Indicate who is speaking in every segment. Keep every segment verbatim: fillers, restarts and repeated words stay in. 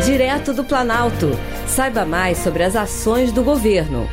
Speaker 1: Direto do Planalto. Saiba mais sobre as ações do governo.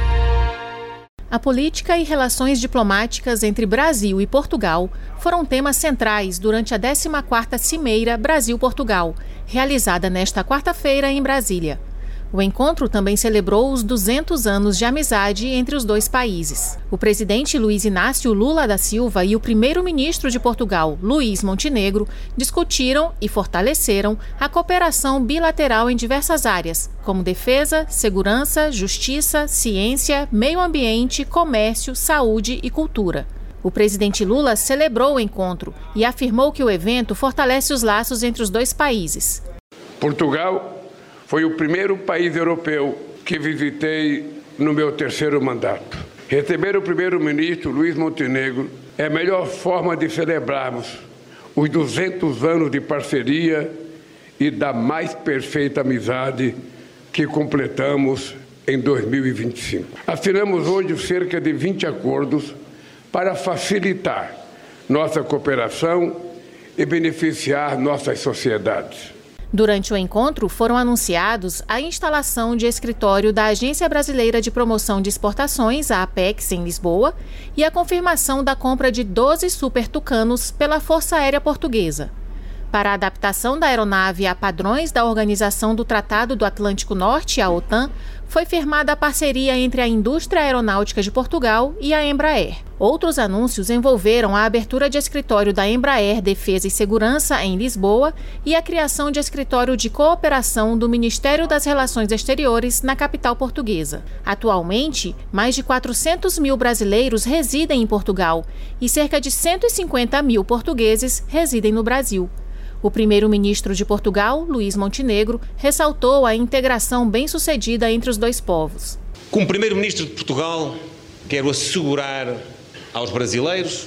Speaker 2: A política e relações diplomáticas entre Brasil e Portugal foram temas centrais durante a décima quarta Cimeira Brasil-Portugal, realizada nesta quarta-feira em Brasília. O encontro também celebrou os duzentos anos de amizade entre os dois países. O presidente Luiz Inácio Lula da Silva e o primeiro-ministro de Portugal, Luís Montenegro, discutiram e fortaleceram a cooperação bilateral em diversas áreas, como defesa, segurança, justiça, ciência, meio ambiente, comércio, saúde e cultura. O presidente Lula celebrou o encontro e afirmou que o evento fortalece os laços entre os dois países.
Speaker 3: Portugal foi o primeiro país europeu que visitei no meu terceiro mandato. Receber o primeiro-ministro Luís Montenegro é a melhor forma de celebrarmos os duzentos anos de parceria e da mais perfeita amizade que completamos em dois mil e vinte e cinco. Assinamos hoje cerca de vinte acordos para facilitar nossa cooperação e beneficiar nossas sociedades.
Speaker 2: Durante o encontro, foram anunciados a instalação de escritório da Agência Brasileira de Promoção de Exportações, a APEX, em Lisboa, e a confirmação da compra de doze Super Tucanos pela Força Aérea Portuguesa. Para a adaptação da aeronave a padrões da Organização do Tratado do Atlântico Norte, a OTAN, foi firmada a parceria entre a Indústria Aeronáutica de Portugal e a Embraer. Outros anúncios envolveram a abertura de escritório da Embraer Defesa e Segurança em Lisboa e a criação de escritório de cooperação do Ministério das Relações Exteriores na capital portuguesa. Atualmente, mais de quatrocentos mil brasileiros residem em Portugal e cerca de cento e cinquenta mil portugueses residem no Brasil. O primeiro-ministro de Portugal, Luís Montenegro, ressaltou a integração bem-sucedida entre os dois povos.
Speaker 4: Como primeiro-ministro de Portugal, quero assegurar aos brasileiros,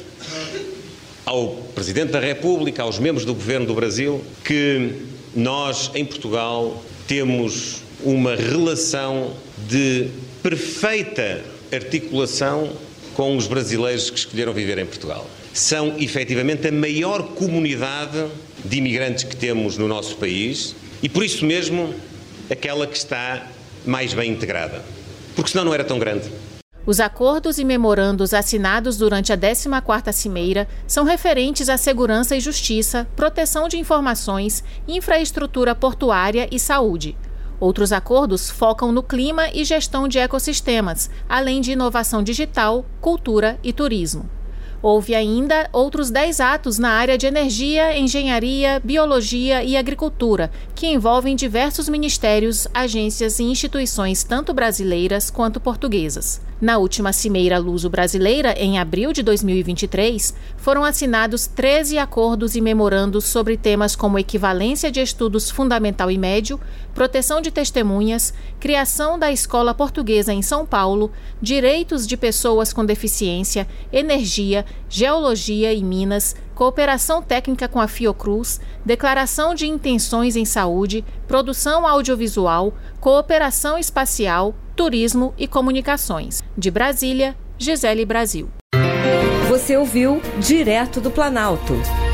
Speaker 4: ao Presidente da República, aos membros do Governo do Brasil, que nós, em Portugal, temos uma relação de perfeita articulação com os brasileiros que escolheram viver em Portugal. São, efetivamente, a maior comunidade de imigrantes que temos no nosso país e, por isso mesmo, aquela que está mais bem integrada. Porque senão não era tão grande.
Speaker 2: Os acordos e memorandos assinados durante a décima quarta Cimeira são referentes à segurança e justiça, proteção de informações, infraestrutura portuária e saúde. Outros acordos focam no clima e gestão de ecossistemas, além de inovação digital, cultura e turismo. Houve ainda outros dez atos na área de energia, engenharia, biologia e agricultura, que envolvem diversos ministérios, agências e instituições tanto brasileiras quanto portuguesas. Na última Cimeira Luso-Brasileira, em abril de dois mil e vinte e três, foram assinados treze acordos e memorandos sobre temas como equivalência de estudos fundamental e médio, proteção de testemunhas, criação da Escola Portuguesa em São Paulo, direitos de pessoas com deficiência, energia, geologia e minas, cooperação técnica com a Fiocruz, declaração de intenções em saúde, produção audiovisual, cooperação espacial, turismo e comunicações. De Brasília, Gisele Brasil.
Speaker 1: Você ouviu Direto do Planalto.